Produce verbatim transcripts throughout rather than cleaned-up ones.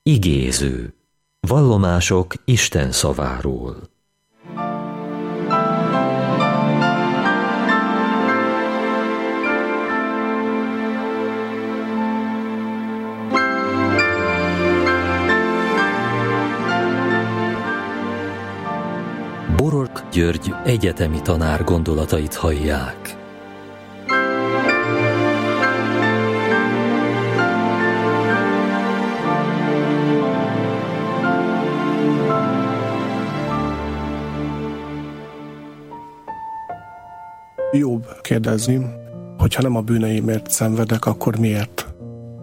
Igéző. Vallomások Isten szaváról. Borok György egyetemi tanár gondolatait hallják. Jobb kérdezni, hogyha nem a bűneimért szenvedek, akkor miért?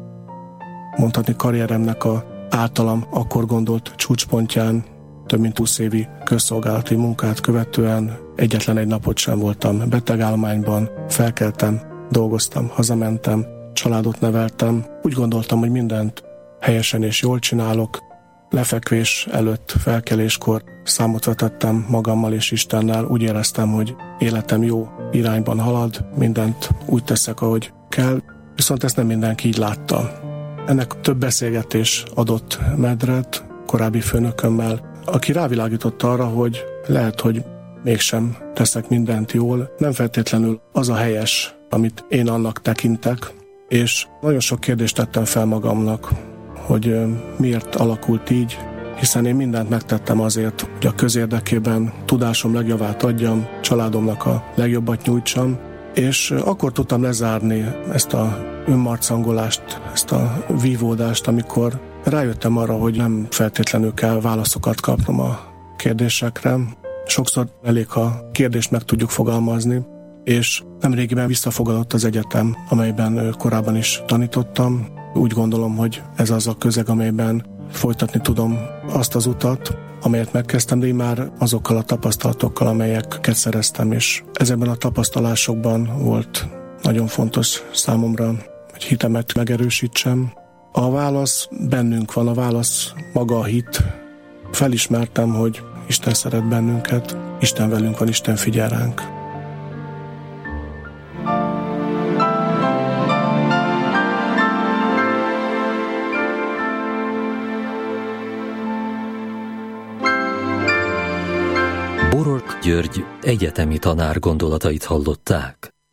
Mondhatni karrieremnek a általam akkor gondolt csúcspontján, több mint húsz évi közszolgálati munkát követően egyetlen egy napot sem voltam betegállományban, felkeltem, dolgoztam, hazamentem, családot neveltem, úgy gondoltam, hogy mindent helyesen és jól csinálok, lefekvés előtt, felkeléskor számot vetettem magammal és Istennel, úgy éreztem, hogy életem jó irányban halad, mindent úgy teszek, ahogy kell, viszont ezt nem mindenki így látta. Ennek több beszélgetés adott medret korábbi főnökömmel, aki rávilágított arra, hogy lehet, hogy mégsem teszek mindent jól, nem feltétlenül az a helyes, amit én annak tekintek, és nagyon sok kérdést tettem fel magamnak, hogy miért alakult így, hiszen én mindent megtettem azért, hogy a közérdekében tudásom legjavát adjam, családomnak a legjobbat nyújtsam, és akkor tudtam lezárni ezt a önmarcangolást, ezt a vívódást, amikor rájöttem arra, hogy nem feltétlenül kell válaszokat kapnom a kérdésekre. Sokszor elég, ha kérdést meg tudjuk fogalmazni, és nemrégiben visszafogadott az egyetem, amelyben korábban is tanítottam. Úgy gondolom, hogy ez az a közeg, amelyben folytatni tudom azt az utat, amelyet megkezdtem, de én már azokkal a tapasztalatokkal, amelyeket szereztem, és ezekben a tapasztalásokban volt nagyon fontos számomra, hogy hitemet megerősítsem. A válasz bennünk van, a válasz maga a hit. Felismertem, hogy Isten szeret bennünket, Isten velünk van, Isten figyel ránk. Borok György egyetemi tanár gondolatait hallották.